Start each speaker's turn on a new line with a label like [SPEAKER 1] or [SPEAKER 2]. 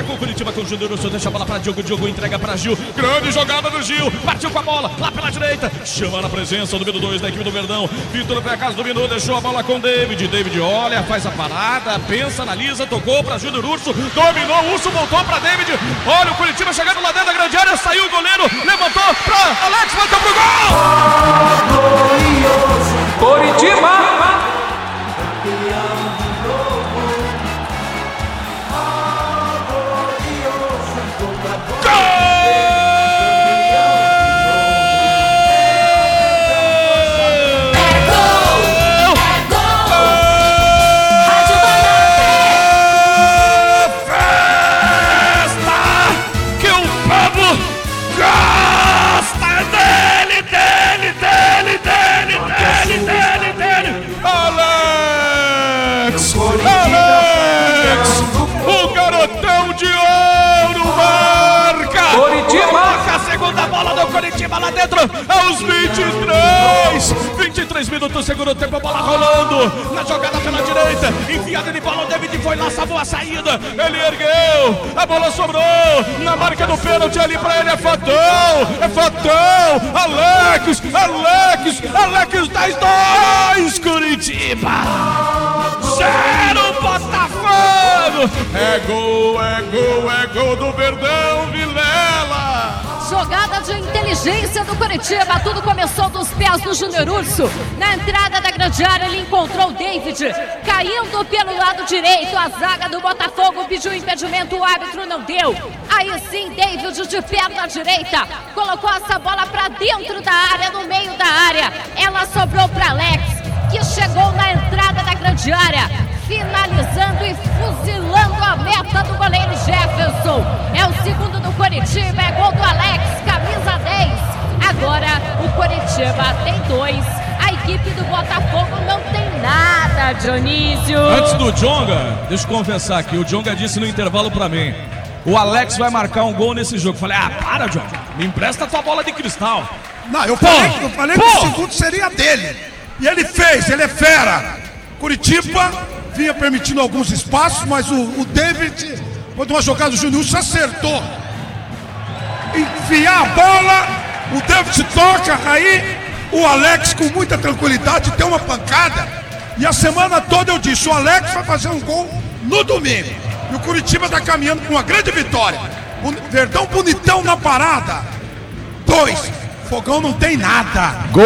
[SPEAKER 1] Marcou o Curitiba com o Júnior Urso. Deixa a bola para Diogo. Diogo entrega para Gil. Grande jogada do Gil. Partiu com a bola lá pela direita. Chama na presença o número 2 da equipe do Verdão. Vitor Precas dominou. Deixou a bola com David. David olha, faz a parada. Pensa, analisa. Tocou para Júnior Urso. Dominou. O Urso voltou para David. Olha o Curitiba chegando lá dentro da grande área. Saiu o goleiro. Levantou para Alex. Bateu pro gol.
[SPEAKER 2] Curitiba.
[SPEAKER 1] Alex, o garotão de ouro marca.
[SPEAKER 2] Curitiba.
[SPEAKER 1] Marca a segunda bola do Curitiba lá dentro aos 23 minutos, segundo tempo, a bola rolando na jogada pela direita, enfiada de bola, o David foi lá, salvou a saída, ele ergueu, a bola sobrou na marca do pênalti ali pra ele, é fatão, Alex, 10-2, Curitiba, 0 Botafogo, é gol do Verdão, Vilela.
[SPEAKER 3] Jogada de inteligência do Curitiba, tudo começou dos pés do Júnior Urso. Na entrada da grande área ele encontrou o David, caindo pelo lado direito. A zaga do Botafogo pediu impedimento, o árbitro não deu. Aí sim, David de perna direita, colocou essa bola para dentro da área, no meio da área. Ela sobrou para Alex, que chegou na entrada da grande área, finalizando e fuzilando a meta do goleiro Jefferson. É o segundo do Curitiba, é gol do Alex, camisa 10. Agora o Curitiba tem 2, a equipe do Botafogo não tem nada, Dionísio.
[SPEAKER 1] Antes do Djonga, deixa eu confessar aqui, o Djonga disse no intervalo pra mim: o Alex vai marcar um gol nesse jogo. Falei, para, Djonga, me empresta a tua bola de cristal.
[SPEAKER 4] Não, eu falei que o segundo seria dele. E ele fez, ele é fera. Curitiba vinha permitindo alguns espaços, mas o David, quando uma jogada do Júnior Urso, acertou. Enfiar a bola, o David toca, aí o Alex com muita tranquilidade deu uma pancada. E a semana toda eu disse, o Alex vai fazer um gol no domingo. E o Curitiba está caminhando com uma grande vitória. O Verdão bonitão na parada. 2, Fogão não tem nada.